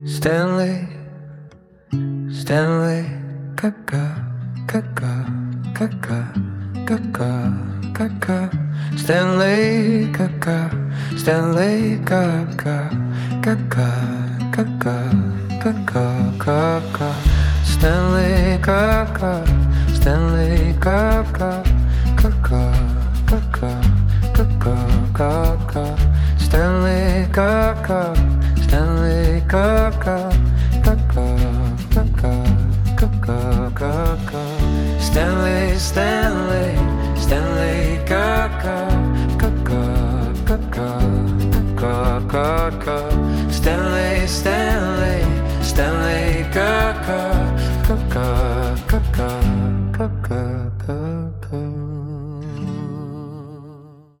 Stanley, Stanley, Kaka, Kaka, Kaka, Kaka, Kaka, Stanley, Kaka, Stanley, Kaka, Kaka, Kaka, Kaka, Kaka, Stanley, Kaka, Stanley, Kaka, Kaka, Kaka, Kaka, Kaka, Stanley, Kaka, Stanley, Kaka, Kaka, Kaka, Kaka, Kaka, Stanley, Stanley, Stanley, Kaka, Kaka, Kaka, Kaka, Kaka, Stanley, Stanley, Stanley, Kaka,